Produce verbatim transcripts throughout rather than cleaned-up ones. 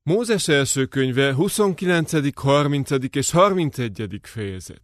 Mózes első könyve huszonkilencedik, harmincadik és harmincegyedik fejezet.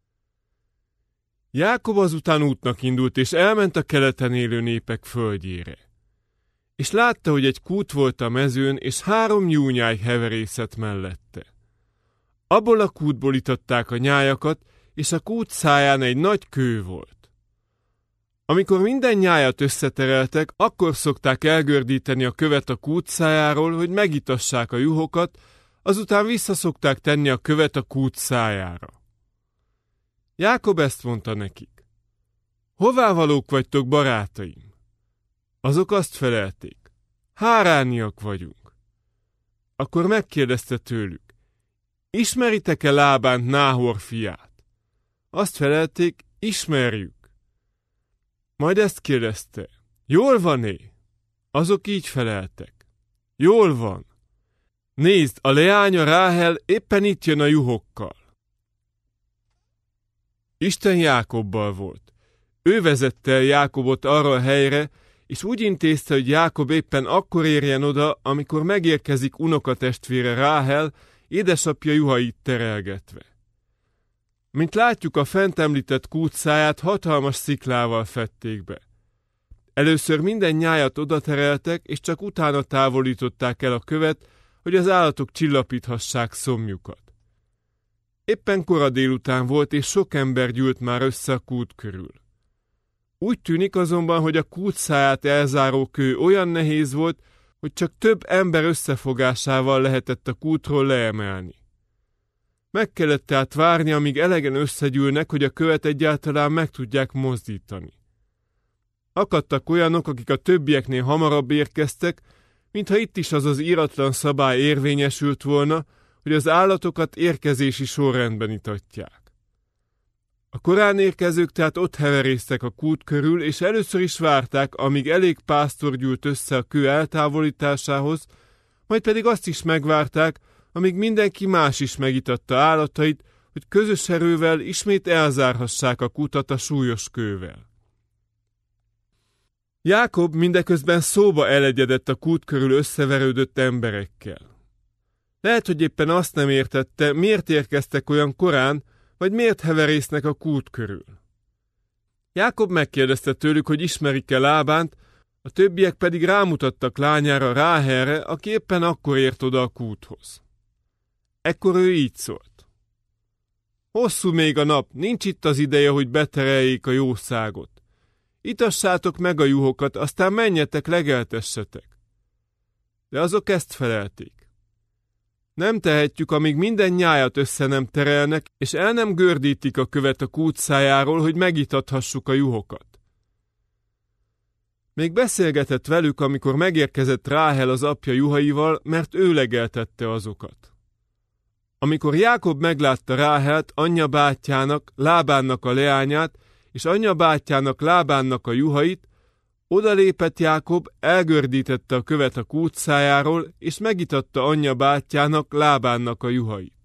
Jákob azután útnak indult, és elment a keleten élő népek földjére. És látta, hogy egy kút volt a mezőn, és három nyúlnyáj heverészett mellette. Abból a kútból itatták a nyájakat, és a kút száján egy nagy kő volt. Amikor minden nyájat összetereltek, akkor szokták elgördíteni a követ a kút szájáról, hogy megitassák a juhokat, azután visszaszokták tenni a követ a kút szájára. Jákob ezt mondta nekik: Hová valók vagytok, barátaim? Azok azt felelték: Hárániak vagyunk. Akkor megkérdezte tőlük: Ismeritek-e Lábánt, Náhor fiát? Azt felelték: Ismerjük. Majd ezt kérdezte: Jól van-e? Azok így feleltek: Jól van. Nézd, a leánya Ráhel éppen itt jön a juhokkal. Isten Jákobbal volt. Ő vezette el Jákobot arra a helyre, és úgy intézte, hogy Jákob éppen akkor érjen oda, amikor megérkezik unokatestvére Ráhel, édesapja juhait terelgetve. Mint látjuk, a fent említett kút száját hatalmas sziklával fedték be. Először minden nyájat oda tereltek, és csak utána távolították el a követ, hogy az állatok csillapíthassák szomjukat. Éppen kora délután volt, és sok ember gyűlt már össze a kút körül. Úgy tűnik azonban, hogy a kút száját elzáró kő olyan nehéz volt, hogy csak több ember összefogásával lehetett a kútról leemelni. Meg kellett tehát várni, amíg elegen összegyűlnek, hogy a követ egyáltalán meg tudják mozdítani. Akadtak olyanok, akik a többieknél hamarabb érkeztek, mintha itt is az az íratlan szabály érvényesült volna, hogy az állatokat érkezési sorrendben itatják. A korán érkezők tehát ott heverésztek a kút körül, és először is várták, amíg elég pásztor gyűlt össze a kő eltávolításához, majd pedig azt is megvárták, amíg mindenki más is megitatta állatait, hogy közös erővel ismét elzárhassák a kutat a súlyos kővel. Jákob mindeközben szóba elegyedett a kút körül összeverődött emberekkel. Lehet, hogy éppen azt nem értette, miért érkeztek olyan korán, vagy miért heverésznek a kút körül. Jákob megkérdezte tőlük, hogy ismerik-e Lábánt, a többiek pedig rámutattak lányára, Ráhelre, aki éppen akkor ért oda a kúthoz. Ekkor ő így szólt: Hosszú még a nap, nincs itt az ideje, hogy betereljék a jószágot. Itassátok meg a juhokat, aztán menjetek, legeltessetek. De azok ezt felelték: Nem tehetjük, amíg minden nyájat össze nem terelnek, és el nem gördítik a követ a kút szájáról, hogy megitathassuk a juhokat. Még beszélgetett velük, amikor megérkezett Ráhel az apja juhaival, mert ő legeltette azokat. Amikor Jákob meglátta Ráhelt, anyja bátyjának, Lábánnak a leányát, és anyja bátyjának, Lábánnak a juhait, odalépett Jákob, elgördítette a követ a kút szájáról, és megitatta anyja bátyjának, Lábánnak a juhait.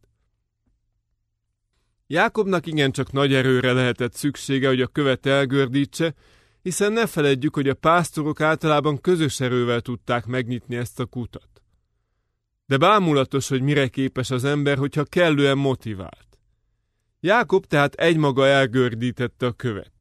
Jákobnak igencsak nagy erőre lehetett szüksége, hogy a követ elgördítse, hiszen ne feledjük, hogy a pásztorok általában közös erővel tudták megnyitni ezt a kutat. De bámulatos, hogy mire képes az ember, hogyha kellően motivált. Jákob tehát egymaga elgördítette a követ.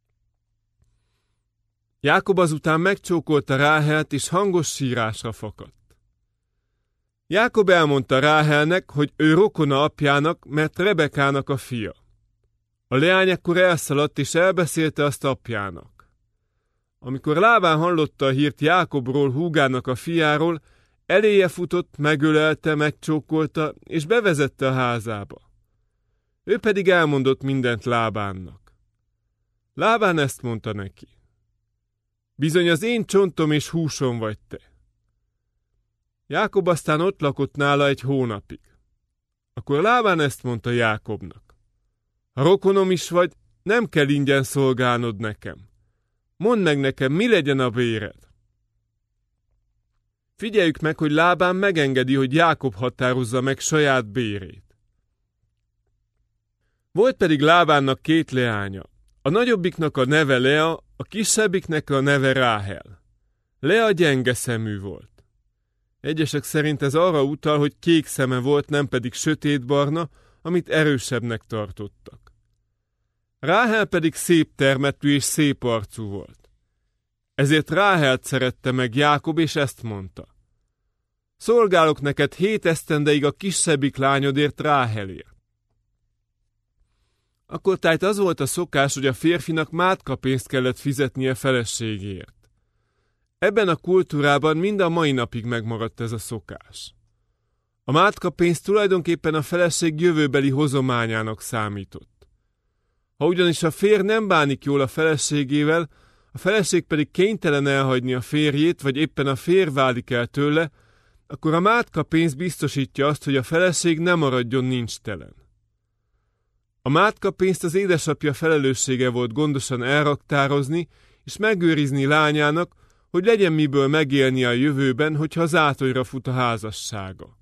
Jákob azután megcsókolta Ráhelt, és hangos sírásra fakadt. Jákob elmondta Ráhelnek, hogy ő rokona apjának, mert Rebekának a fia. A leány ekkor elszaladt, és elbeszélte azt apjának. Amikor Lábán hallotta a hírt Jákobról, húgának a fiáról, eléje futott, megölelte, megcsókolta, és bevezette a házába. Ő pedig elmondott mindent Lábánnak. Lábán ezt mondta neki: Bizony az én csontom és húsom vagy te. Jákob aztán ott lakott nála egy hónapig. Akkor Lábán ezt mondta Jákobnak: Ha rokonom is vagy, nem kell ingyen szolgálnod nekem. Mondd meg nekem, mi legyen a béred. Figyeljük meg, hogy Lábán megengedi, hogy Jákob határozza meg saját bérét. Volt pedig Lábánnak két leánya. A nagyobbiknak a neve Lea, a kisebbiknek a neve Ráhel. Lea gyenge szemű volt. Egyesek szerint ez arra utal, hogy kék szeme volt, nem pedig sötétbarna, amit erősebbnek tartottak. Ráhel pedig szép termetű és szép arcú volt. Ezért Ráhelt szerette meg Jákob, és ezt mondta: szolgálok neked hét esztendeig a kisebbik lányodért, Ráhelért. Akkor tájt az volt a szokás, hogy a férfinak mátkapénzt kellett fizetnie feleségéért. Ebben a kultúrában mind a mai napig megmaradt ez a szokás. A mátkapénz tulajdonképpen a feleség jövőbeli hozományának számított. Ha ugyanis a férj nem bánik jól a feleségével, a feleség pedig kénytelen elhagyni a férjét, vagy éppen a férj válik el tőle, akkor a mátkapénz biztosítja azt, hogy a feleség ne maradjon nincstelen. A mátkapénzt az édesapja felelőssége volt gondosan elraktározni és megőrizni lányának, hogy legyen miből megélni a jövőben, hogyha zátonyra fut a házassága.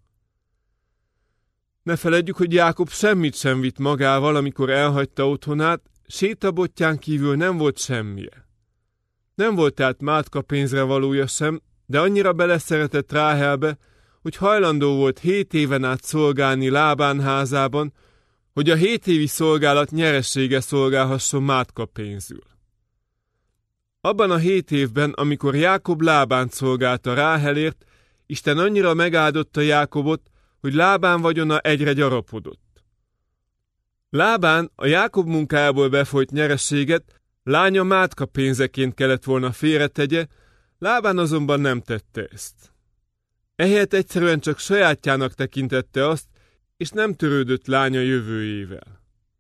Ne feledjük, hogy Jákob semmit sem vitt magával, amikor elhagyta otthonát, sétabottyán kívül nem volt semmije. Nem volt tehát mátkapénzre valója sem, de annyira beleszeretett Ráhelbe, hogy hajlandó volt hét éven át szolgálni Lábán házában, hogy a hét évi szolgálat nyeressége szolgálhasson mátkapénzül. Abban a hét évben, amikor Jákob Lábánt szolgálta Ráhelért, Isten annyira megáldotta Jákobot, hogy Lábán vagyona egyre gyarapodott. Lábán a Jákob munkájából befolyt nyerességet lánya mátkapénzeként kellett volna félretegye, Lábán azonban nem tette ezt. Ehelyett egyszerűen csak sajátjának tekintette azt, és nem törődött lánya jövőjével.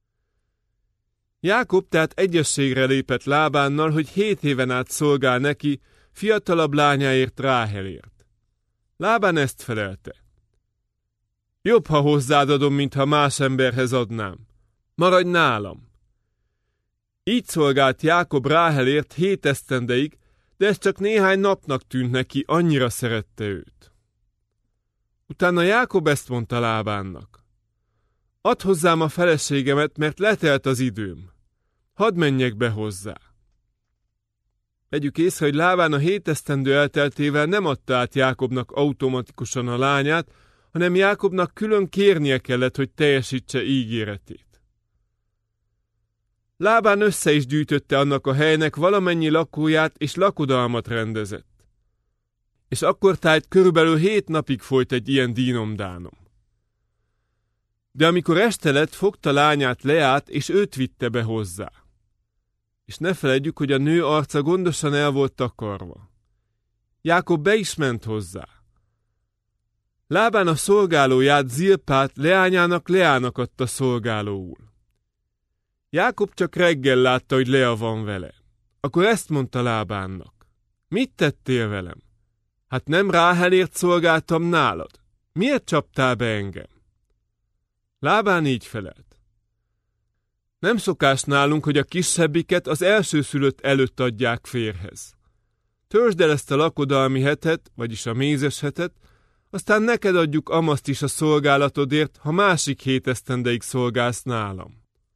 Jákob tehát egyességre lépett Lábánnal, hogy hét éven át szolgál neki, fiatalabb lányáért, Ráhelért. Lábán ezt felelte: jobb, ha hozzád adom, mintha más emberhez adnám. Maradj nálam! Így szolgált Jákob Ráhelért hét esztendeig, de ez csak néhány napnak tűnt neki, annyira szerette őt. Utána Jákob ezt mondta Lábánnak: add hozzám a feleségemet, mert letelt az időm. Hadd menjek be hozzá. Vegyük észre, hogy Lábán a hét esztendő elteltével nem adta át Jákobnak automatikusan a lányát, hanem Jákobnak külön kérnie kellett, hogy teljesítse ígéretét. Lábán össze is gyűjtötte annak a helynek valamennyi lakóját, és lakodalmat rendezett. És akkor tájt körülbelül hét napig folyt egy ilyen dínomdánom. De amikor este lett, fogta lányát Leát, és őt vitte be hozzá. És ne feledjük, hogy a nő arca gondosan el volt takarva. Jákob be is ment hozzá. Lábán a szolgálóját, Zilpát leányának Leának adta szolgálóul. Jákob csak reggel látta, hogy Lea van vele. Akkor ezt mondta Lábánnak: mit tettél velem? Hát nem Ráhelért szolgáltam nálad? Miért csaptál be engem? Lábán így felelt: nem szokás nálunk, hogy a kisebbiket az elsőszülött előtt adják férjhez. Törzsd el ezt a lakodalmi hetet, vagyis a mézes hetet, aztán neked adjuk amaszt is a szolgálatodért, ha másik hét esztendeig szolgálsz nálam.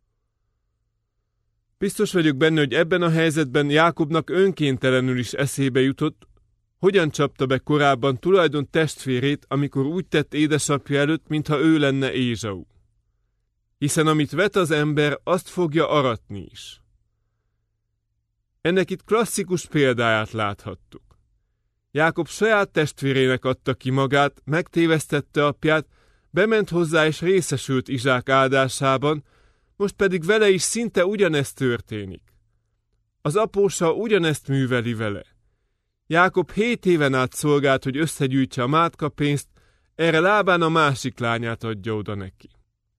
Biztos vagyok benne, hogy ebben a helyzetben Jákobnak önkéntelenül is eszébe jutott, hogyan csapta be korábban tulajdon testvérét, amikor úgy tett édesapja előtt, mintha ő lenne Ézsau. Hiszen amit vet az ember, azt fogja aratni is. Ennek itt klasszikus példáját láthattuk. Jákob saját testvérének adta ki magát, megtévesztette apját, bement hozzá és részesült Izsák áldásában, most pedig vele is szinte ugyanezt történik. Az apósa ugyanezt műveli vele. Jákob hét éven át szolgált, hogy összegyűjtse a mátkapénzt, erre Lábán a másik lányát adja oda neki.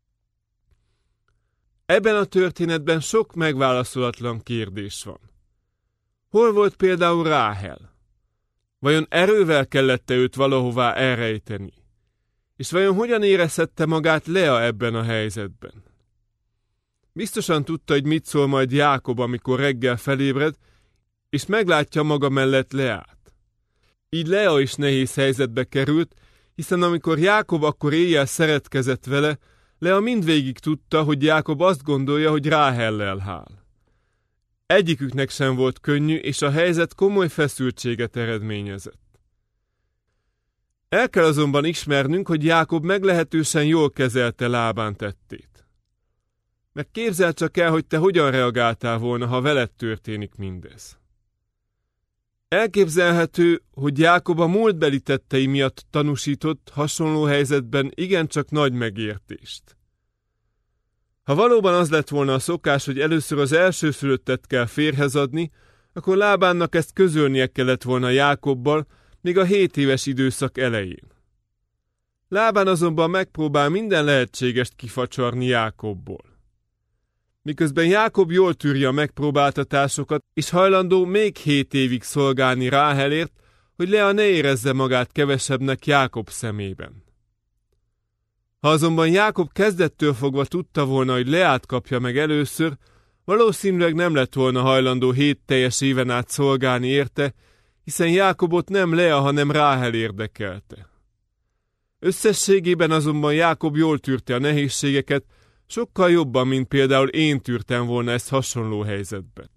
Ebben a történetben sok megválaszolatlan kérdés van. Hol volt például Ráhel? Vajon erővel kellett-e őt valahová elrejteni? És vajon hogyan érezhette magát Lea ebben a helyzetben? Biztosan tudta, hogy mit szól majd Jákob, amikor reggel felébred, és meglátja maga mellett Leát. Így Lea is nehéz helyzetbe került, hiszen amikor Jákob akkor éjjel szeretkezett vele, Lea mindvégig tudta, hogy Jákob azt gondolja, hogy Ráhellel hál. Egyiküknek sem volt könnyű, és a helyzet komoly feszültséget eredményezett. El kell azonban ismernünk, hogy Jákob meglehetősen jól kezelte Lábán tettét. Meg képzeld csak el, hogy te hogyan reagáltál volna, ha veled történik mindez. Elképzelhető, hogy Jákob a múltbeli tettei miatt tanúsított hasonló helyzetben igencsak nagy megértést. Ha valóban az lett volna a szokás, hogy először az elsőszülöttet kell férjhez adni, akkor Lábánnak ezt közölnie kellett volna Jákobbal, még a hét éves időszak elején. Lábán azonban megpróbál minden lehetségest kifacsarni Jákobból. Miközben Jákob jól tűri a megpróbáltatásokat, és hajlandó még hét évig szolgálni Ráhelért, hogy Lea ne érezze magát kevesebbnek Jákob szemében. Ha azonban Jákob kezdettől fogva tudta volna, hogy Leát kapja meg először, valószínűleg nem lett volna hajlandó hét teljes éven át szolgálni érte, hiszen Jákobot nem Lea, hanem Ráhel érdekelte. Összességében azonban Jákob jól tűrte a nehézségeket, sokkal jobban, mint például én tűrtem volna ezt hasonló helyzetben.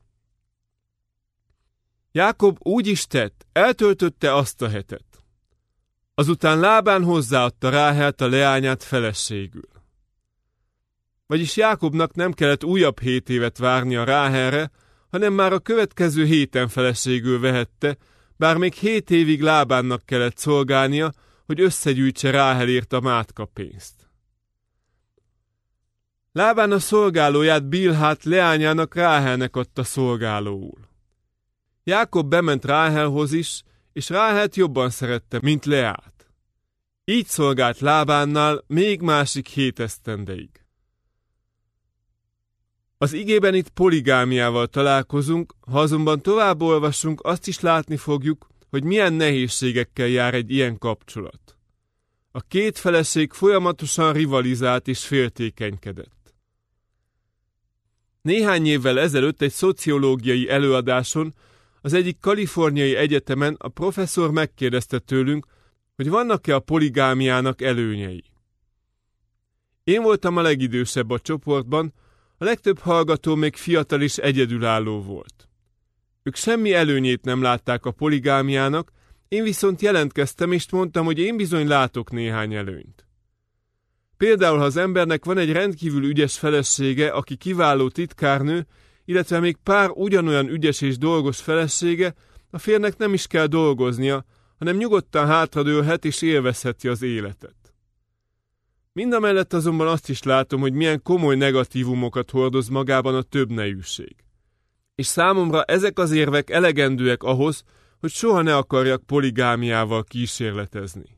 Jákob úgy is tett, eltöltötte azt a hetet. Azután Lábán hozzáadta Ráhelt a leányát feleségül. Vagyis Jákobnak nem kellett újabb hét évet várni a Ráhelre, hanem már a következő héten feleségül vehette, bár még hét évig Lábánnak kellett szolgálnia, hogy összegyűjtse Ráhelért a mátkapénzt. Lábán a szolgálóját Bilhát leányának Ráhelnek adta szolgálóul. Jákob bement Ráhelhoz is, és Ráhelt jobban szerette, mint Leát. Így szolgált Lábánnál még másik hét esztendeig. Az igében itt poligámiával találkozunk, ha azonban tovább olvasunk, azt is látni fogjuk, hogy milyen nehézségekkel jár egy ilyen kapcsolat. A két feleség folyamatosan rivalizált és féltékenykedett. Néhány évvel ezelőtt egy szociológiai előadáson az egyik kaliforniai egyetemen a professzor megkérdezte tőlünk, hogy vannak-e a poligámiának előnyei. Én voltam a legidősebb a csoportban, a legtöbb hallgató még fiatal és egyedülálló volt. Ők semmi előnyét nem látták a poligámiának, én viszont jelentkeztem és mondtam, hogy én bizony látok néhány előnyt. Például, ha az embernek van egy rendkívül ügyes felesége, aki kiváló titkárnő, illetve még pár ugyanolyan ügyes és dolgos felesége, a férnek nem is kell dolgoznia, hanem nyugodtan hátradőlhet és élvezheti az életet. Mindamellett azonban azt is látom, hogy milyen komoly negatívumokat hordoz magában a többnejűség. És számomra ezek az érvek elegendőek ahhoz, hogy soha ne akarjak poligámiával kísérletezni.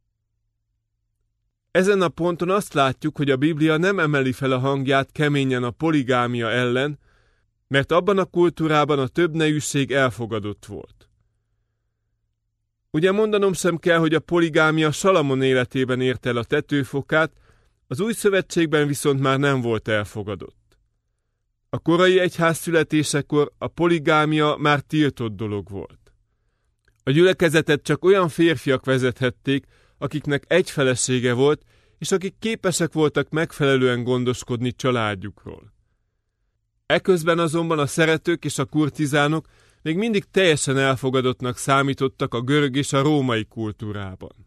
Ezen a ponton azt látjuk, hogy a Biblia nem emeli fel a hangját keményen a poligámia ellen, mert abban a kultúrában a többnejűség elfogadott volt. Ugye mondanom sem kell, hogy a poligámia Salamon életében ért el a tetőfokát, az új szövetségben viszont már nem volt elfogadott. A korai egyház születésekor a poligámia már tiltott dolog volt. A gyülekezetet csak olyan férfiak vezethették, akiknek egy felesége volt, és akik képesek voltak megfelelően gondoskodni családjukról. Eközben azonban a szeretők és a kurtizánok még mindig teljesen elfogadottnak számítottak a görög és a római kultúrában.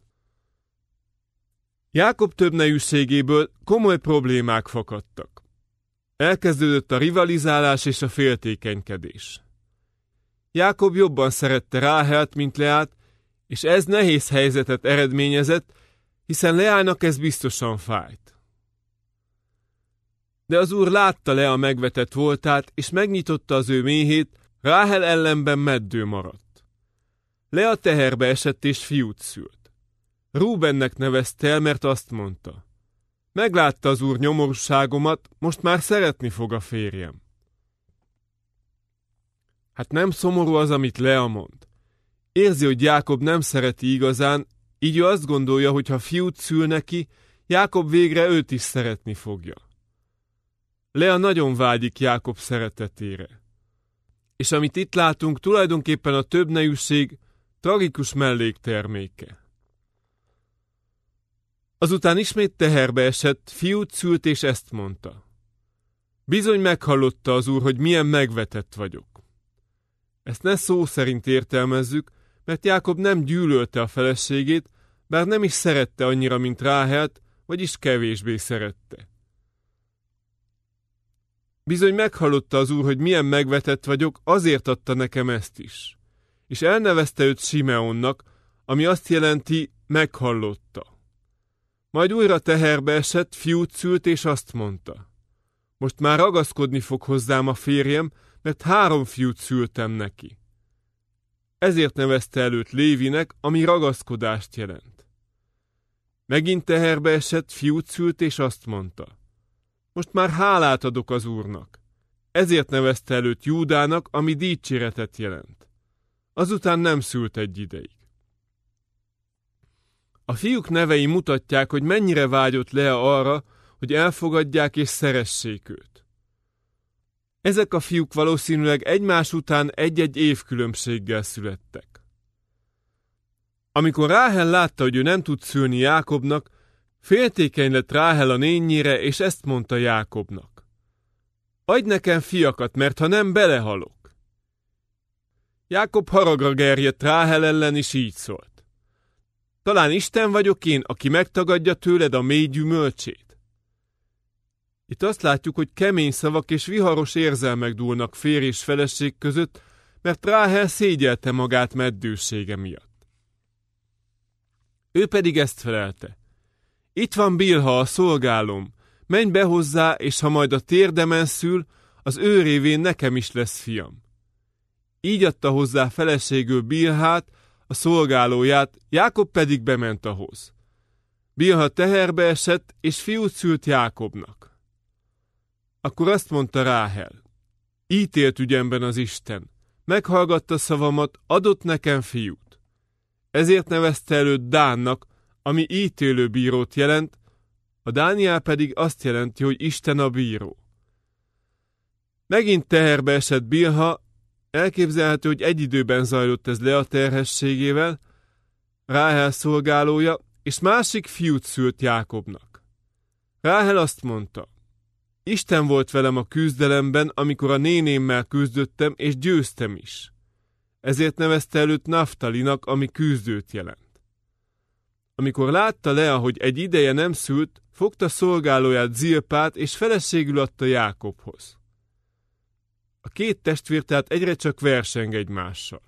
Jákob többnejűségéből komoly problémák fakadtak. Elkezdődött a rivalizálás és a féltékenykedés. Jákob jobban szerette Ráhelt, mint Leát, és ez nehéz helyzetet eredményezett, hiszen Leának ez biztosan fájt. De az Úr látta Lea megvetett voltát, és megnyitotta az ő méhét, Ráhel ellenben meddő maradt. Lea teherbe esett és fiút szült. Rúbennek nevezte el, mert azt mondta: meglátta az Úr nyomorúságomat, most már szeretni fog a férjem. Hát nem szomorú az, amit Lea mond. Érzi, hogy Jákob nem szereti igazán, így ő azt gondolja, hogy ha fiút szül neki, Jákob végre őt is szeretni fogja. Lea nagyon vágyik Jákob szeretetére. És amit itt látunk, tulajdonképpen a többnejűség tragikus mellékterméke. Azután ismét teherbe esett, fiút szült és ezt mondta: bizony meghallotta az Úr, hogy milyen megvetett vagyok. Ezt ne szó szerint értelmezzük, mert Jákob nem gyűlölte a feleségét, bár nem is szerette annyira, mint Ráhelt, vagyis kevésbé szerette. Bizony meghallotta az úr, hogy milyen megvetett vagyok, azért adta nekem ezt is. És elnevezte őt Simeonnak, ami azt jelenti, meghallotta. Majd újra teherbe esett, fiút szült, és azt mondta: most már ragaszkodni fog hozzám a férjem, mert három fiút szültem neki. Ezért nevezte el őt Lévinek, ami ragaszkodást jelent. Megint teherbe esett, fiút szült, és azt mondta: most már hálát adok az úrnak. Ezért nevezte el őt Júdának, ami dicséretet jelent. Azután nem szült egy ideig. A fiúk nevei mutatják, hogy mennyire vágyott Lea arra, hogy elfogadják és szeressék őt. Ezek a fiúk valószínűleg egymás után egy-egy év különbséggel születtek. Amikor Ráhel látta, hogy ő nem tud szülni Jákobnak, féltékeny lett Ráhel a nényére, és ezt mondta Jákobnak: adj nekem fiakat, mert ha nem, belehalok. Jákob haragra gerjedt Ráhel ellen, és így szólt: talán Isten vagyok én, aki megtagadja tőled a mély gyümölcsét? Itt azt látjuk, hogy kemény szavak és viharos érzelmek dúlnak férj és feleség között, mert Ráhel szégyelte magát meddősége miatt. Ő pedig ezt felelte: itt van Bilha, a szolgálom, menj be hozzá, és ha majd a térdemen szül, az ő révén nekem is lesz fiam. Így adta hozzá feleségül Bilhát, a szolgálóját, Jákob pedig bement ahhoz. Bilha teherbe esett, és fiút szült Jákobnak. Akkor azt mondta Ráhel: ítélt ügyemben az Isten, meghallgatta szavamat, adott nekem fiút. Ezért nevezte el őt Dánnak, ami ítélő bírót jelent, a Dániel pedig azt jelenti, hogy Isten a bíró. Megint teherbe esett Bilha, elképzelhető, hogy egy időben zajlott ez Lea terhességével, Ráhel szolgálója, és másik fiút szült Jákobnak. Ráhel azt mondta: Isten volt velem a küzdelemben, amikor a nénémmel küzdöttem, és győztem is. Ezért nevezte el őt Naftalinak, ami küzdőt jelent. Amikor látta Lea, hogy egy ideje nem szült, fogta szolgálóját Zilpát, és feleségül adta Jákobhoz. A két testvér tehát egyre csak verseng egymással.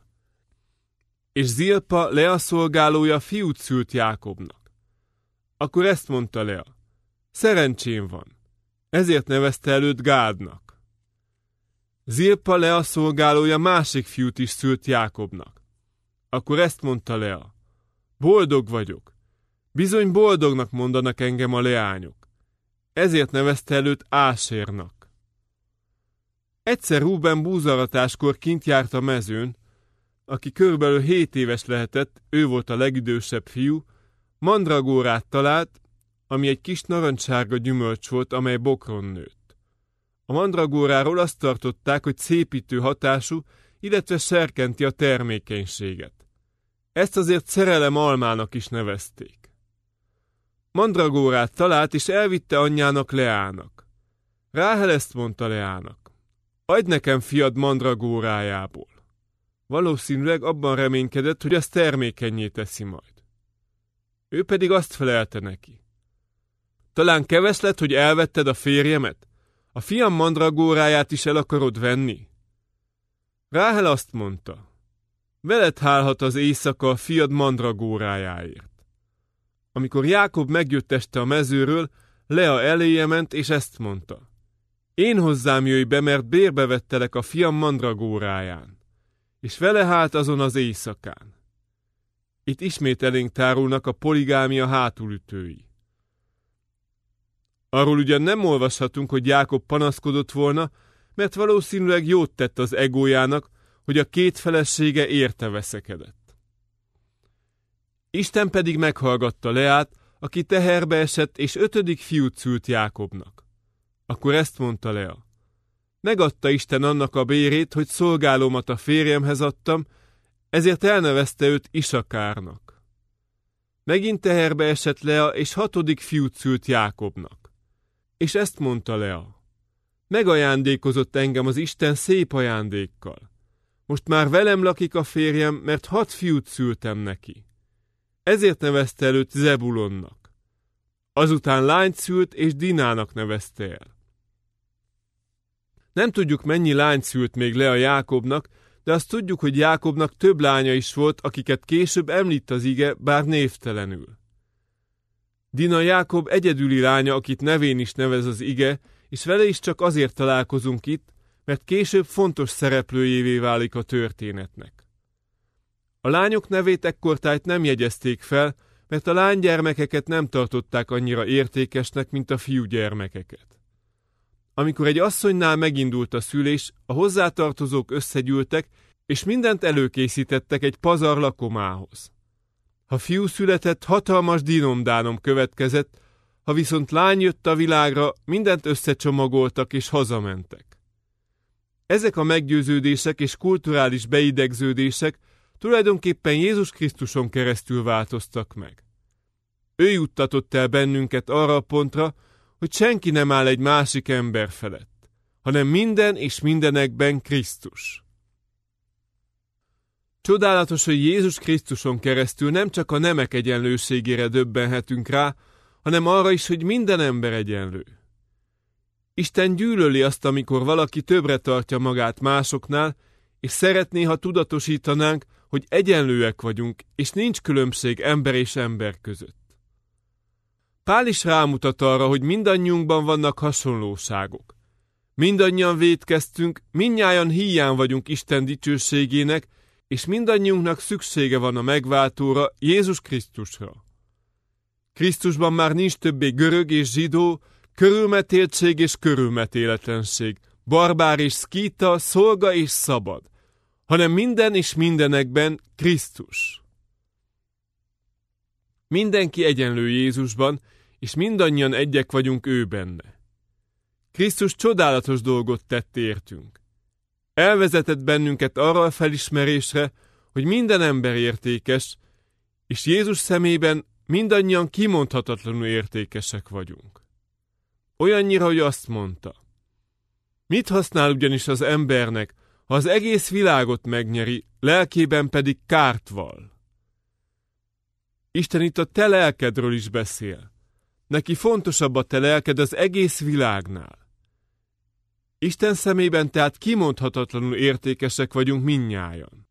És Zilpa, Lea szolgálója, fiút szült Jákobnak. Akkor ezt mondta Lea: szerencsém van. Ezért nevezte el őt Gádnak. Zilpa, Lea szolgálója, másik fiút is szült Jákobnak. Akkor ezt mondta Lea: boldog vagyok. Bizony boldognak mondanak engem a leányok. Ezért nevezte el őt Ásérnak. Egyszer Rúben búzaratáskor kint járt a mezőn, aki körülbelül hét éves lehetett, ő volt a legidősebb fiú, mandragórát talált, ami egy kis narancssárga gyümölcs volt, amely bokron nőtt. A mandragóráról azt tartották, hogy szépítő hatású, illetve serkenti a termékenységet. Ezt azért szerelem almának is nevezték. Mandragórát talált, és elvitte anyjának, Leának. Ráhel ezt mondta Leának: adj nekem fiad mandragórájából. Valószínűleg abban reménykedett, hogy az termékennyé teszi majd. Ő pedig azt felelte neki: talán keves lett, hogy elvetted a férjemet? A fiam mandragóráját is el akarod venni? Ráhel azt mondta: veled hálhat az éjszaka a fiad mandragórájáért. Amikor Jákob megjött este a mezőről, Lea eléje ment, és ezt mondta: én hozzám jöjj be, mert bérbe vettelek a fiam mandragóráján. És vele hált azon az éjszakán. Itt ismét elénk tárulnak a poligámia hátulütői. Arról ugyan nem olvashatunk, hogy Jákob panaszkodott volna, mert valószínűleg jót tett az egójának, hogy a két felesége érte veszekedett. Isten pedig meghallgatta Leát, aki teherbe esett, és ötödik fiút szült Jákobnak. Akkor ezt mondta Lea: megadta Isten annak a bérét, hogy szolgálómat a férjemhez adtam, ezért elnevezte őt Isakárnak. Megint teherbe esett Lea, és hatodik fiút szült Jákobnak. És ezt mondta Lea: megajándékozott engem az Isten szép ajándékkal. Most már velem lakik a férjem, mert hat fiút szültem neki. ezért nevezte el őt Zebulonnak. Azután lányt szült, és Dinának nevezte el. Nem tudjuk, mennyi lányt szült még Lea Jákobnak, de azt tudjuk, hogy Jákobnak több lánya is volt, akiket később említ az ige, bár névtelenül. Dina Jákob egyedüli lánya, akit nevén is nevez az ige, és vele is csak azért találkozunk itt, mert később fontos szereplőjévé válik a történetnek. A lányok nevét ekkortájt nem jegyezték fel, mert a lánygyermekeket nem tartották annyira értékesnek, mint a fiúgyermekeket. Amikor egy asszonynál megindult a szülés, a hozzátartozók összegyűltek, és mindent előkészítettek egy pazar lakomához. Ha fiú született, hatalmas dinomdánom következett, ha viszont lány jött a világra, mindent összecsomagoltak és hazamentek. Ezek a meggyőződések és kulturális beidegződések tulajdonképpen Jézus Krisztuson keresztül változtak meg. Ő juttatott el bennünket arra a pontra, hogy senki nem áll egy másik ember felett, hanem minden és mindenekben Krisztus. Csodálatos, hogy Jézus Krisztuson keresztül nem csak a nemek egyenlőségére döbbenhetünk rá, hanem arra is, hogy minden ember egyenlő. Isten gyűlöli azt, amikor valaki többre tartja magát másoknál, és szeretné, ha tudatosítanánk, hogy egyenlőek vagyunk, és nincs különbség ember és ember között. Pál is rámutat arra, hogy mindannyiunkban vannak hasonlóságok. Mindannyian vétkeztünk, mindnyájan híján vagyunk Isten dicsőségének, és mindannyiunknak szüksége van a megváltóra, Jézus Krisztusra. Krisztusban már nincs többé görög és zsidó, körülmetéltség és körülmetéletlenség, barbár és szkíta, szolga és szabad, hanem minden és mindenekben Krisztus. Mindenki egyenlő Jézusban, és mindannyian egyek vagyunk ő benne. Krisztus csodálatos dolgot tett értünk. Elvezetett bennünket arra a felismerésre, hogy minden ember értékes, és Jézus szemében mindannyian kimondhatatlanul értékesek vagyunk. Olyannyira, hogy azt mondta: mit használ ugyanis az embernek, ha az egész világot megnyeri, lelkében pedig kárt vall? Isten itt a te lelkedről is beszél. Neki fontosabb a te lelked az egész világnál. Isten szemében tehát kimondhatatlanul értékesek vagyunk mindnyájan.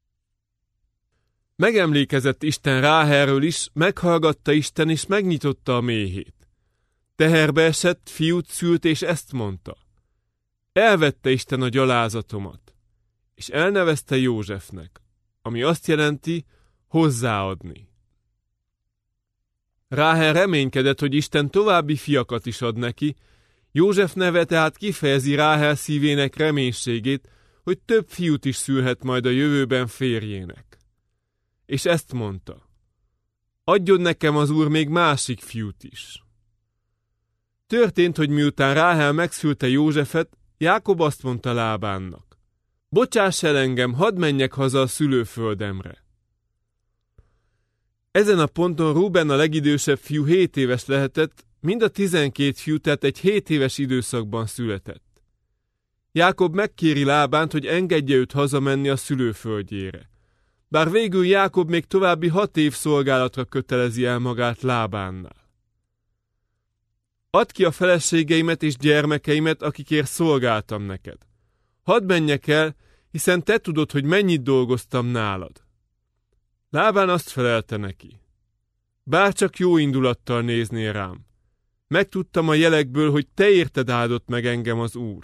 Megemlékezett Isten Ráhelről is, meghallgatta Isten és megnyitotta a méhét. Teherbe esett, fiút szült, és ezt mondta: elvette Isten a gyalázatomat, és elnevezte Józsefnek, ami azt jelenti, hozzáadni. Ráhel reménykedett, hogy Isten további fiakat is ad neki, József neve tehát kifejezi Ráhel szívének reménységét, hogy több fiút is szülhet majd a jövőben férjének. És ezt mondta: adjon nekem az Úr még másik fiút is. Történt, hogy miután Ráhel megszülte Józsefet, Jákob azt mondta Lábánnak: bocsáss el engem, hadd menjek haza a szülőföldemre. Ezen a ponton Rúben a legidősebb fiú hét éves lehetett, mind a tizenkét fiú, tehát egy hét éves időszakban született. Jákob megkéri Lábánt, hogy engedje őt hazamenni a szülőföldjére. Bár végül Jákob még további hat év szolgálatra kötelezi el magát Lábánnál. Add ki a feleségeimet és gyermekeimet, akikért szolgáltam neked. Hadd menjek el, hiszen te tudod, hogy mennyit dolgoztam nálad. Lábán azt felelte neki: bárcsak jó indulattal néznél rám. Megtudtam a jelekből, hogy te érted áldott meg engem az Úr.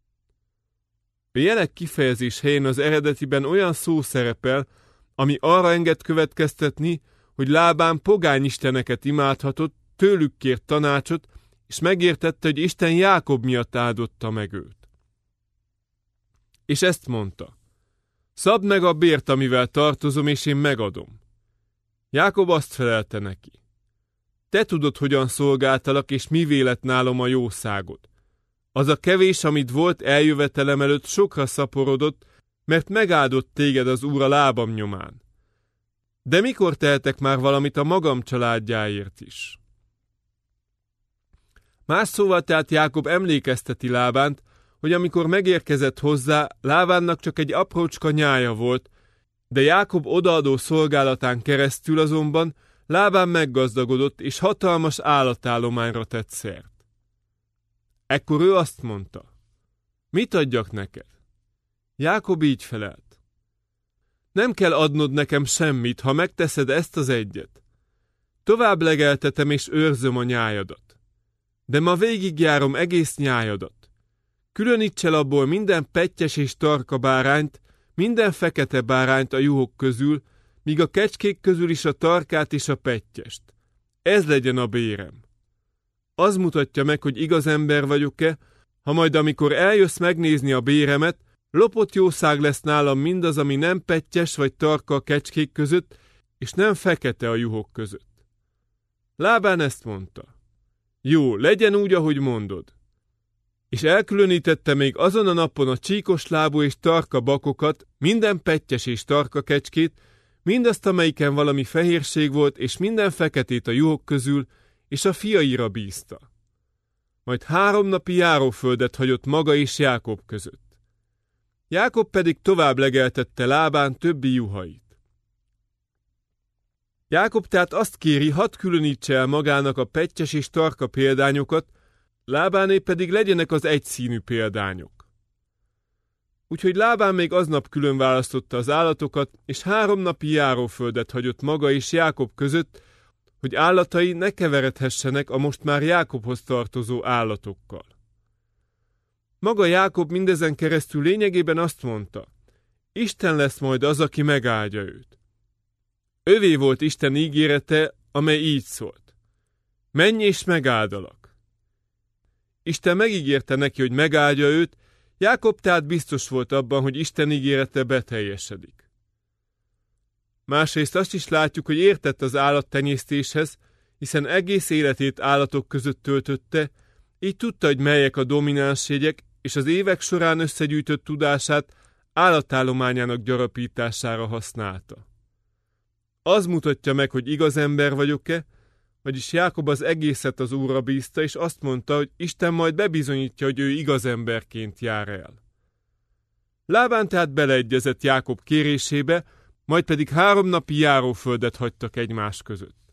A jelek kifejezés helyén az eredetiben olyan szó szerepel, ami arra enged következtetni, hogy Lábán pogány isteneket imádhatott, tőlük kért tanácsot, és megértette, hogy Isten Jákob miatt áldotta meg őt. És ezt mondta: szabd meg a bért, amivel tartozom, és én megadom. Jákob azt felelte neki: te tudod, hogyan szolgáltalak, és mivé lett nálam a jószágod. Az a kevés, amit volt eljövetelem előtt, sokra szaporodott, mert megáldott téged az Úr a lábam nyomán. De mikor tehetek már valamit a magam családjáért is? Más szóval tehát Jákob emlékezteti Lábánt, hogy amikor megérkezett hozzá, Lábánnak csak egy aprócska nyája volt, De Jákob odaadó szolgálatán keresztül azonban Lábán meggazdagodott, és hatalmas állatállományra tett szert. Ekkor ő azt mondta: mit adjak neked? Jákob így felelt: nem kell adnod nekem semmit, ha megteszed ezt az egyet. Tovább legeltetem és őrzöm a nyájadat. De ma végigjárom egész nyájadat. Különíts el abból minden pettyes és tarka bárányt, minden fekete bárányt a juhok közül, míg a kecskék közül is a tarkát és a pettyest. Ez legyen a bérem. Az mutatja meg, hogy igaz ember vagyok-e, ha majd amikor eljössz megnézni a béremet, lopott jószág lesz nálam mindaz, ami nem pettyes vagy tarka a kecskék között, és nem fekete a juhok között. Lábán ezt mondta: jó, legyen úgy, ahogy mondod. És elkülönítette még azon a napon a csíkos lábú és tarka bakokat, minden pettyes és tarka kecskét, mindazt, amelyiken valami fehérség volt, és minden feketét a juhok közül, és a fiaira bízta. Majd három napi járóföldet hagyott maga és Jákob között. Jákob pedig tovább legeltette Lábán többi juhait. Jákob tehát azt kéri, hadd különítse el magának a pettyes és tarka példányokat, Lábáné pedig legyenek az egyszínű példányok. Úgyhogy Lábán még aznap külön választotta az állatokat, és három napi járóföldet hagyott maga és Jákob között, hogy állatai ne keveredhessenek a most már Jákobhoz tartozó állatokkal. Maga Jákob mindezen keresztül lényegében azt mondta: Isten lesz majd az, aki megáldja őt. Övé volt Isten ígérete, amely így szólt: menj és megáldalak. Isten megígérte neki, hogy megáldja őt, Jákob tehát biztos volt abban, hogy Isten ígérete beteljesedik. Másrészt azt is látjuk, hogy értett az állattenyésztéshez, hiszen egész életét állatok között töltötte, így tudta, hogy melyek a domináns jegyek, és az évek során összegyűjtött tudását állatállományának gyarapítására használta. Az mutatja meg, hogy igaz ember vagyok-e, vagyis Jákob az egészet az Úrra bízta, és azt mondta, hogy Isten majd bebizonyítja, hogy ő igaz emberként jár el. Lábán tehát beleegyezett Jákob kérésébe, majd pedig három napi járóföldet hagytak egymás között.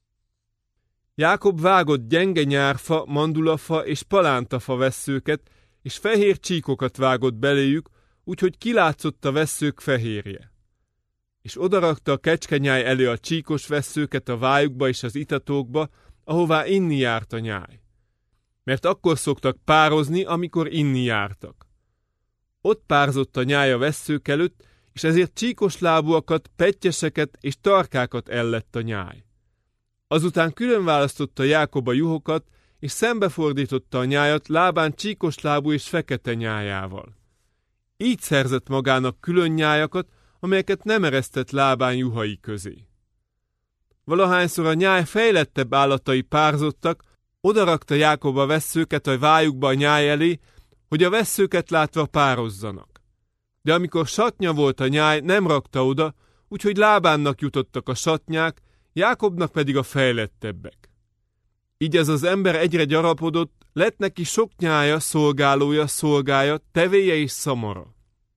Jákob vágott gyenge nyárfa, mandulafa és palántafa vesszőket, és fehér csíkokat vágott beléjük, úgyhogy kilátszott a vesszők fehérje. És odarakta a kecskenyáj elé a csíkos vesszőket a vájukba és az itatókba, ahová inni járt a nyáj. Mert akkor szoktak pározni, amikor inni jártak. Ott párzott a nyáj a vesszők előtt, és ezért csíkos lábúakat, pettyeseket és tarkákat ellett a nyáj. Azután külön választotta Jákob a juhokat, és szembefordította a nyájat Lábán csíkos lábú és fekete nyájával. Így szerzett magának külön nyájakat, amelyeket nem eresztett Lábán juhai közé. Valahányszor a nyáj fejlettebb állatai párzottak, odarakta Jákob a vesszőket a vájukba a nyáj elé, hogy a vesszőket látva pározzanak. De amikor satnya volt a nyáj, nem rakta oda, úgyhogy Lábánnak jutottak a satnyák, Jákobnak pedig a fejlettebbek. Így ez az ember egyre gyarapodott, lett neki sok nyája, szolgálója, szolgája, tevéje és szamara.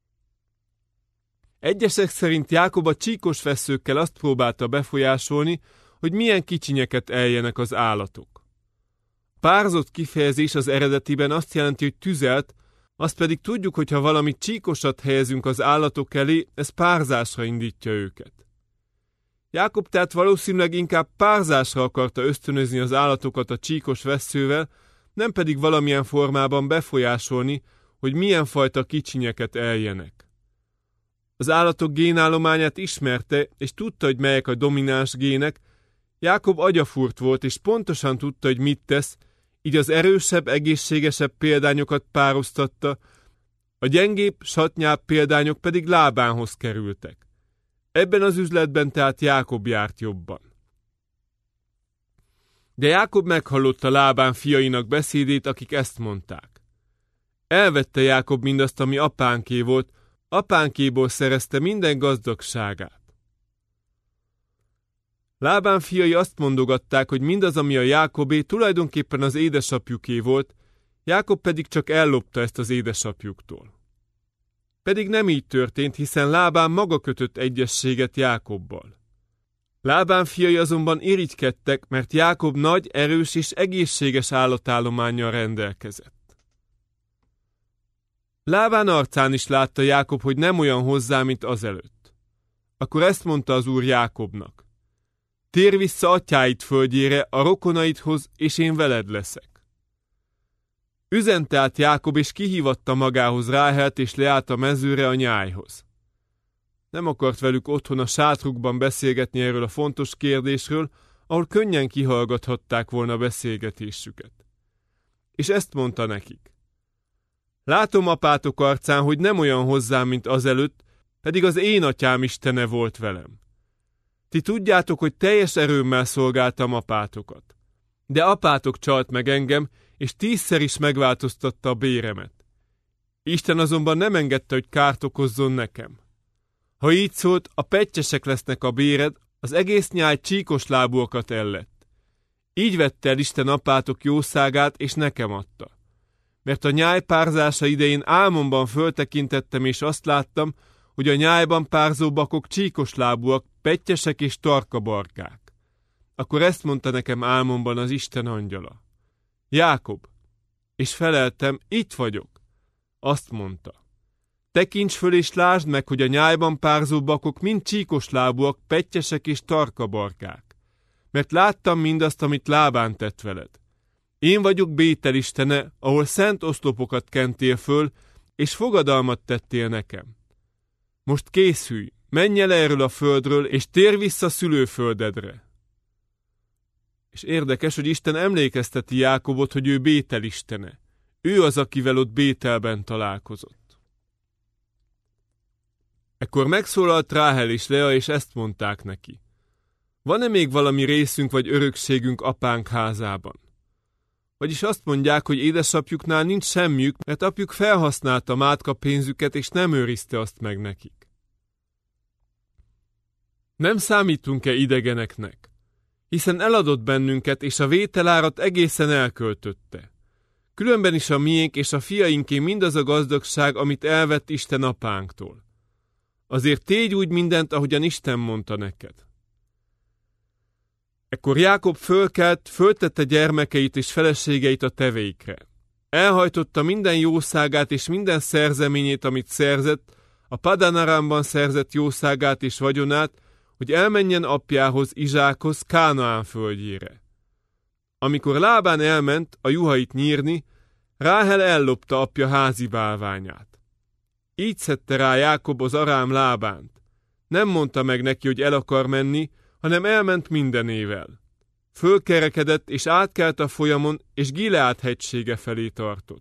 Egyesek szerint Jákob a csíkos vesszőkkel azt próbálta befolyásolni, hogy milyen kicsinyeket eljenek az állatok. Párzott kifejezés az eredetiben azt jelenti, hogy tüzelt, azt pedig tudjuk, hogy ha valami csíkosat helyezünk az állatok elé, ez párzásra indítja őket. Jákob tehát valószínűleg inkább párzásra akarta ösztönözni az állatokat a csíkos vesszővel, nem pedig valamilyen formában befolyásolni, hogy milyen fajta kicsinyeket eljenek. Az állatok génállományát ismerte, és tudta, hogy melyek a domináns gének. Jákob agyafúrt volt, és pontosan tudta, hogy mit tesz, így az erősebb, egészségesebb példányokat pároztatta, a gyengébb, satnyább példányok pedig Lábánhoz kerültek. Ebben az üzletben tehát Jákob járt jobban. De Jákob meghallotta Lábán fiainak beszédét, akik ezt mondták. Elvette Jákob mindazt, ami apánké volt, apánkéból szerezte minden gazdagságát. Lábán fiai azt mondogatták, hogy mindaz, ami a Jákobé, tulajdonképpen az édesapjuké volt, Jákob pedig csak ellopta ezt az édesapjuktól. Pedig nem így történt, hiszen Lábán maga kötött egyességet Jákobbal. Lábán fiai azonban irigykedtek, mert Jákob nagy, erős és egészséges állatállománnyal rendelkezett. Lábán arcán is látta Jákob, hogy nem olyan hozzá, mint azelőtt. Akkor ezt mondta az Úr Jákobnak: térj vissza atyáid földjére, a rokonaidhoz, és én veled leszek. Üzente át Jákob, és kihívatta magához Ráhelt, és leállt a mezőre a nyájhoz. Nem akart velük otthon a sátrukban beszélgetni erről a fontos kérdésről, ahol könnyen kihallgathatták volna beszélgetésüket. És ezt mondta nekik: látom apátok arcán, hogy nem olyan hozzám, mint azelőtt, pedig az én atyám Istene volt velem. Ti tudjátok, hogy teljes erőmmel szolgáltam apátokat. De apátok csalt meg engem, és tízszer is megváltoztatta a béremet. Isten azonban nem engedte, hogy kárt okozzon nekem. Ha így szólt, a pettyesek lesznek a béred, az egész nyáj csíkos lábúakat ellett. Így vette el Isten apátok jószágát, és nekem adta. Mert a nyáj párzása idején álmomban föltekintettem, és azt láttam, hogy a nyájban párzó bakok csíkos lábúak, pettyesek és tarkabarkák. Akkor ezt mondta nekem álmomban az Isten angyala: Jákob! És feleltem: itt vagyok. Azt mondta: tekints föl és lásd meg, hogy a nyájban párzó bakok mind csíkos lábúak, pettyesek és tarkabarkák. Mert láttam mindazt, amit Lábán tett veled. Én vagyok Bétel istene, ahol szent oszlopokat kentél föl, és fogadalmat tettél nekem. Most készülj, menj el erről a földről, és térj vissza szülőföldedre. És érdekes, hogy Isten emlékezteti Jákobot, hogy ő Bétel istene. Ő az, akivel ott Bételben találkozott. Ekkor megszólalt Ráhel és Lea, és ezt mondták neki: van-e még valami részünk vagy örökségünk apánk házában? Vagyis azt mondják, hogy édesapjuknál nincs semmiük, mert apjuk felhasználta mátka pénzüket, és nem őrizte azt meg nekik. Nem számítunk-e idegeneknek? Hiszen eladott bennünket, és a vételárat egészen elköltötte. Különben is a miénk és a fiainké mindaz a gazdagság, amit elvett Isten apánktól. Azért tégy úgy mindent, ahogyan Isten mondta neked. Ekkor Jákob fölkelt, föltette gyermekeit és feleségeit a tevéikre. Elhajtotta minden jószágát és minden szerzeményét, amit szerzett, a Padan Aramban szerzett jószágát és vagyonát, hogy elmenjen apjához, Izsákhoz, Kánaán földjére. Amikor Lábán elment a juhait nyírni, Ráhel ellopta apja házi bálványát. Így szedte rá Jákob az arám Lábánt. Nem mondta meg neki, hogy el akar menni, hanem elment mindenével. Fölkerekedett, és átkelt a folyamon, és Gileád hegysége felé tartott.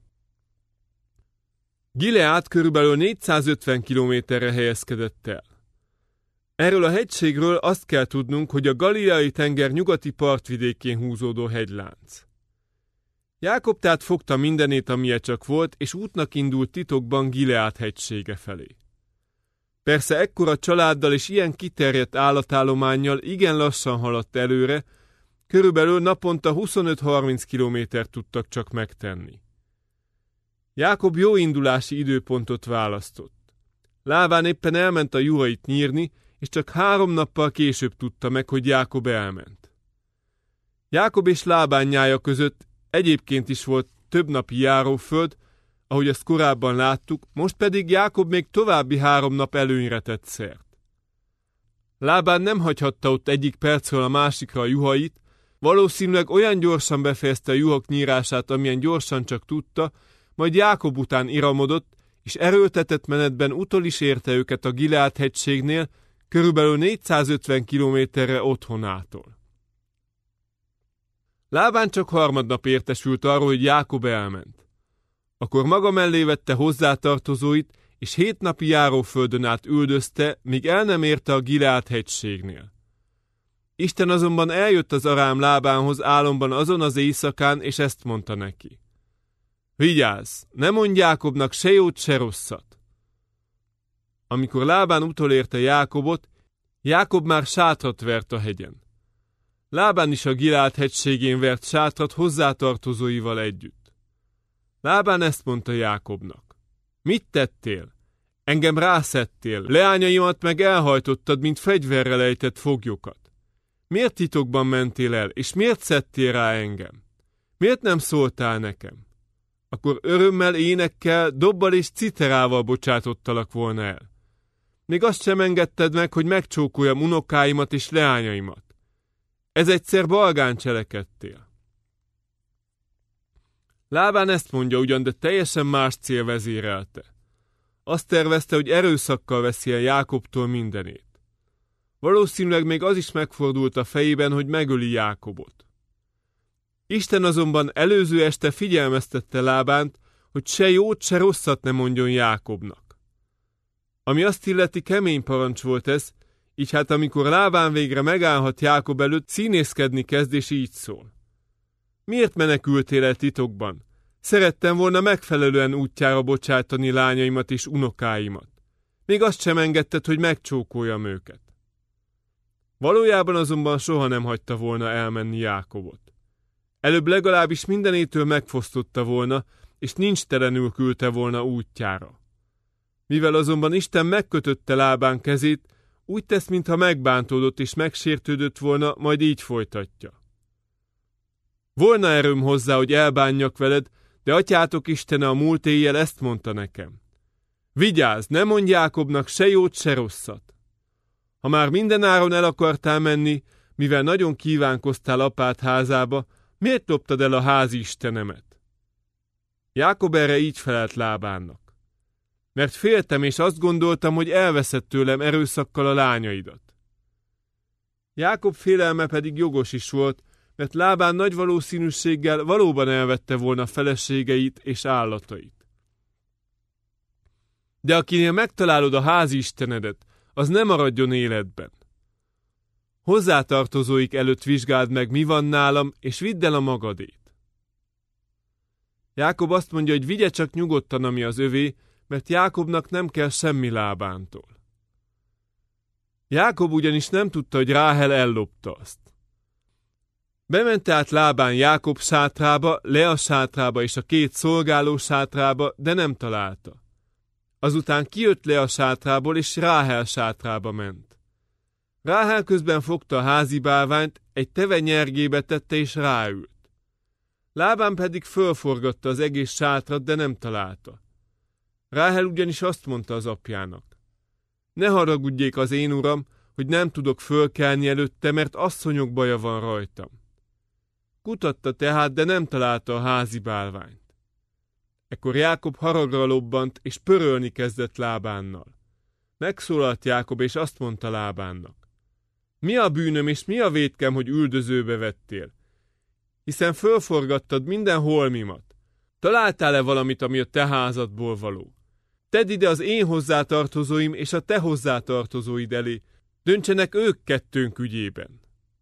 Gileád körülbelül négyszázötven kilométerre helyezkedett el. Erről a hegységről azt kell tudnunk, hogy a Galileai tenger nyugati partvidékén húzódó hegylánc. Jákob tehát fogta mindenét, amilyen csak volt, és útnak indult titokban Gileád hegysége felé. Persze ekkora családdal és ilyen kiterjedt állatállománnyal igen lassan haladt előre, körülbelül naponta huszonöt-harminc kilométert tudtak csak megtenni. Jákob jó indulási időpontot választott. Lábán éppen elment a juhait nyírni, és csak három nappal később tudta meg, hogy Jákob elment. Jákob és Lábán nyája között egyébként is volt több napi járóföld, ahogy ezt korábban láttuk, most pedig Jákob még további három nap előnyre tett szert. Lábán nem hagyhatta ott egyik percről a másikra a juhait, valószínűleg olyan gyorsan befejezte a juhok nyírását, amilyen gyorsan csak tudta, majd Jákob után iramodott, és erőltetett menetben utol is érte őket a Gileád hegységnél, körülbelül négyszázötven kilométerre otthonától. Lábán csak harmadnap értesült arról, hogy Jákob elment. Akkor maga mellé vette hozzátartozóit, és hét napi járóföldön át üldözte, míg el nem érte a Gileád hegységnél. Isten azonban eljött az arám Lábánhoz álomban azon az éjszakán, és ezt mondta neki: vigyázz, ne mondj Jákobnak se jót, se rosszat. Amikor Lábán utolérte Jákobot, Jákob már sátrat vert a hegyen. Lábán is a Gileád hegységén vert sátrat hozzátartozóival együtt. Lábán ezt mondta Jákobnak: mit tettél? Engem rászettél, leányaimat meg elhajtottad, mint fegyverrel ejtett foglyokat. Miért titokban mentél el, és miért szedtél rá engem? Miért nem szóltál nekem? Akkor örömmel, énekkel, dobbal és citerával bocsátottalak volna el. Még azt sem engedted meg, hogy megcsókoljam unokáimat és leányaimat. Ez egyszer balgán cselekedtél. Lábán ezt mondja ugyan, de teljesen más cél vezérelte. Azt tervezte, hogy erőszakkal veszi el Jákobtól mindenét. Valószínűleg még az is megfordult a fejében, hogy megöli Jákobot. Isten azonban előző este figyelmeztette Lábánt, hogy se jót, se rosszat ne mondjon Jákobnak. Ami azt illeti, kemény parancs volt ez, így hát amikor Lábán végre megállhat Jákob előtt, színészkedni kezd és így szól. Miért menekültél el titokban? Szerettem volna megfelelően útjára bocsátani lányaimat és unokáimat. Még azt sem engedted, hogy megcsókoljam őket. Valójában azonban soha nem hagyta volna elmenni Jákobot. Előbb legalábbis mindenétől megfosztotta volna, és nincs telenül küldte volna útjára. Mivel azonban Isten megkötötte Lábán kezét, úgy tesz, mintha megbántódott és megsértődött volna, majd így folytatja. Volna erőm hozzá, hogy elbánjak veled, de atyátok Istene a múlt éjjel ezt mondta nekem. Vigyázz, ne mondj Jákobnak se jót, se rosszat. Ha már mindenáron el akartál menni, mivel nagyon kívánkoztál apád házába, miért loptad el a házi istenemet? Jákob erre így felelt Lábánnak. Mert féltem, és azt gondoltam, hogy elveszed tőlem erőszakkal a lányaidat. Jákob félelme pedig jogos is volt, mert Lábán nagy valószínűséggel valóban elvette volna feleségeit és állatait. De akinél megtalálod a házi istenedet, az nem maradjon életben. Hozzátartozóik előtt vizsgáld meg, mi van nálam, és vidd el a magadét. Jákob azt mondja, hogy vigye csak nyugodtan, ami az övé, mert Jákobnak nem kell semmi Lábántól. Jákob ugyanis nem tudta, hogy Ráhel ellopta azt. Bement át Lábán Jákob sátrába, Lea sátrába és a két szolgáló sátrába, de nem találta. Azután kijött Lea sátrából, és Ráhel sátrába ment. Ráhel közben fogta a házi bálványt, egy teve nyergébe tette, és ráült. Lábán pedig fölforgatta az egész sátrat, de nem találta. Ráhel ugyanis azt mondta az apjának. Ne haragudjék az én uram, hogy nem tudok fölkelni előtte, mert asszonyok baja van rajtam. Kutatta tehát, de nem találta a házi bálványt. Ekkor Jákob haragra lobbant, és pörölni kezdett Lábánnal. Megszólalt Jákob, és azt mondta Lábánnak. Mi a bűnöm, és mi a vétkem, hogy üldözőbe vettél? Hiszen fölforgattad minden holmimat. Találtál-e valamit, ami a te házadból való? Tedd ide az én hozzátartozóim és a te hozzátartozóid elé, döntsenek ők kettőnk ügyében.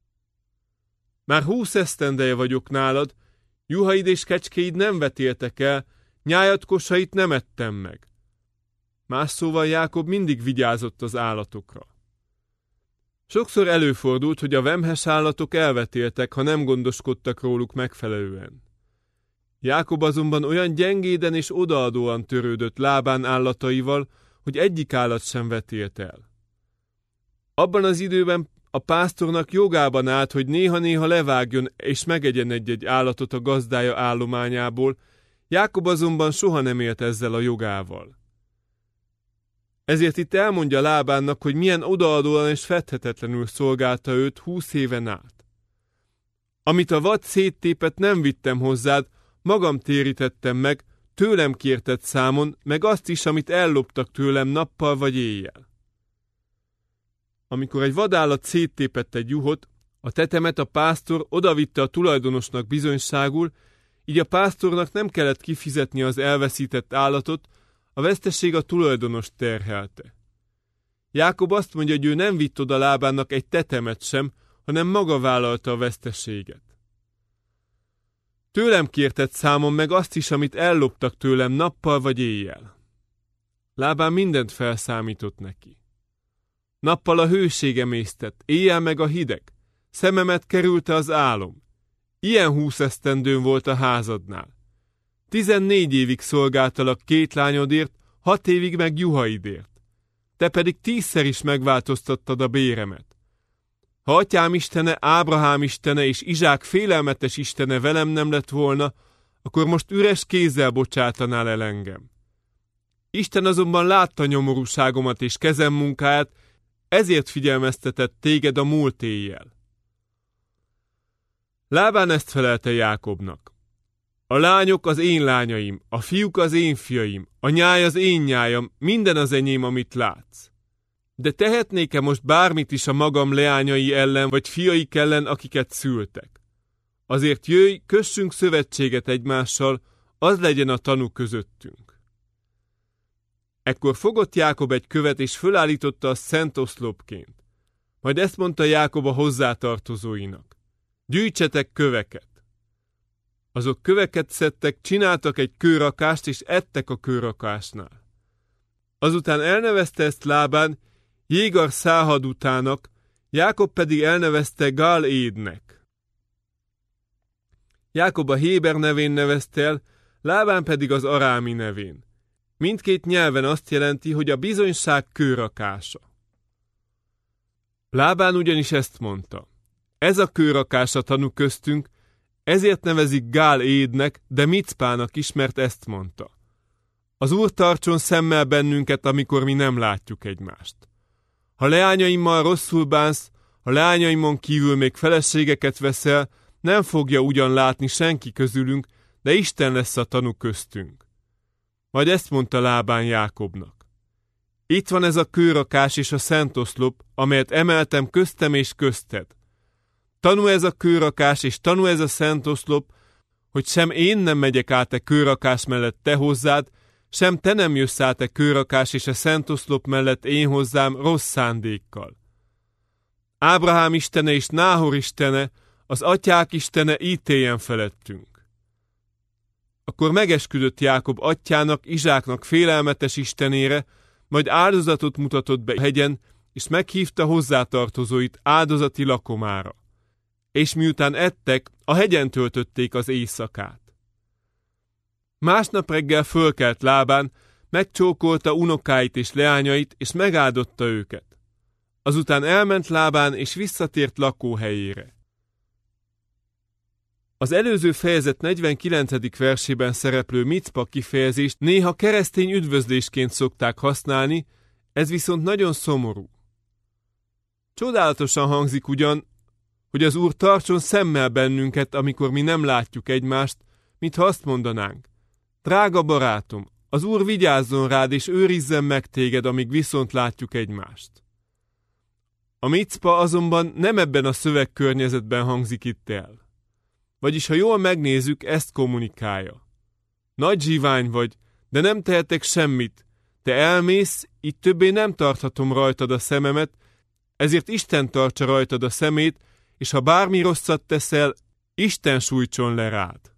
Már húsz esztendeje vagyok nálad, juhaid és kecskéid nem vetéltek el, nyájad kosait nem ettem meg. Más szóval Jákob mindig vigyázott az állatokra. Sokszor előfordult, hogy a vemhes állatok elvetéltek, ha nem gondoskodtak róluk megfelelően. Jákob azonban olyan gyengéden és odaadóan törődött Lábán állataival, hogy egyik állat sem vetélt el. Abban az időben a pásztornak jogában állt, hogy néha-néha levágjon és megegyen egy-egy állatot a gazdája állományából, Jákob azonban soha nem élt ezzel a jogával. Ezért itt elmondja Lábánnak, hogy milyen odaadóan és fedhetetlenül szolgálta őt húsz éven át. Amit a vad széttépett, nem vittem hozzád, magam térítettem meg, tőlem kérted számon, meg azt is, amit elloptak tőlem nappal vagy éjjel. Amikor egy vadállat széttépett egy juhot, a tetemet a pásztor odavitte a tulajdonosnak bizonyságul, így a pásztornak nem kellett kifizetni az elveszített állatot, a veszteség a tulajdonos terhelte. Jákob azt mondja, hogy ő nem vitt oda Lábánnak egy tetemet sem, hanem maga vállalta a veszteséget. Tőlem kérted számon meg azt is, amit elloptak tőlem nappal vagy éjjel. Lábán mindent felszámított neki. Nappal a hőség emésztett, éjjel meg a hideg, szememet kerülte az álom. Ilyen húsz esztendőn volt a házadnál. Tizennégy évig szolgáltalak két lányodért, hat évig meg juhaidért. Te pedig tízszer is megváltoztattad a béremet. Ha atyám istene, Ábrahám istene és Izsák félelmetes istene velem nem lett volna, akkor most üres kézzel bocsátanál el engem. Isten azonban látta nyomorúságomat és kezem munkáját, ezért figyelmeztetett téged a múlt éjjel. Lábán ezt felelte Jákobnak. A lányok az én lányaim, a fiúk az én fiaim, a nyáj az én nyájam, minden az enyém, amit látsz. De tehetnék-e most bármit is a magam leányai ellen, vagy fiaik ellen, akiket szültek? Azért jöjj, kössünk szövetséget egymással, az legyen a tanú közöttünk. Ekkor fogott Jákob egy követ, és fölállította a szent oszlopként. Majd ezt mondta Jákob a hozzátartozóinak. Gyűjtsetek köveket! Azok köveket szedtek, csináltak egy kőrakást, és ettek a kőrakásnál. Azután elnevezte ezt Lábán Jégar Száhadutának, Jákob pedig elnevezte Gál Édnek. Jákob a héber nevén nevezte el, Lábán pedig az arámi nevén. Mindkét nyelven azt jelenti, hogy a bizonyság kőrakása. Lábán ugyanis ezt mondta. Ez a kőrakás a tanú köztünk, ezért nevezik Gál Édnek, de Micpának is, mert ezt mondta. Az Úr tartson szemmel bennünket, amikor mi nem látjuk egymást. Ha leányaimmal rosszul bánsz, ha leányaimon kívül még feleségeket veszel, nem fogja ugyan látni senki közülünk, de Isten lesz a tanú köztünk. Majd ezt mondta Lábán Jákobnak. Itt van ez a kőrakás és a szent oszlop, amelyet emeltem köztem és közted. Tanú ez a kőrakás és tanú ez a szent oszlop, hogy sem én nem megyek át e kőrakás mellett te hozzád, sem te nem jössz át e kőrakás és a szent oszlop mellett én hozzám rossz szándékkal. Ábrahám istene és Náhor istene, az atyák istene ítéljen felettünk. Akkor megesküdött Jákob atyának, Izsáknak félelmetes istenére, majd áldozatot mutatott be a hegyen, és meghívta hozzátartozóit áldozati lakomára. És miután ettek, a hegyen töltötték az éjszakát. Másnap reggel fölkelt Lábán, megcsókolta unokáit és leányait, és megáldotta őket. Azután elment Lábán, és visszatért lakóhelyére. Az előző fejezet negyvenkilencedik versében szereplő Micpa kifejezést néha keresztény üdvözlésként szokták használni, ez viszont nagyon szomorú. Csodálatosan hangzik ugyan, hogy az Úr tartson szemmel bennünket, amikor mi nem látjuk egymást, mintha azt mondanánk. Drága barátom, az Úr vigyázzon rád, és őrizzen meg téged, amíg viszont látjuk egymást. A Micpa azonban nem ebben a szövegkörnyezetben hangzik itt el. Vagyis, ha jól megnézzük, ezt kommunikálja. Nagy zsivány vagy, de nem tehetek semmit. Te elmész, így többé nem tarthatom rajtad a szememet, ezért Isten tartsa rajtad a szemét, és ha bármi rosszat teszel, Isten sújtson le rád.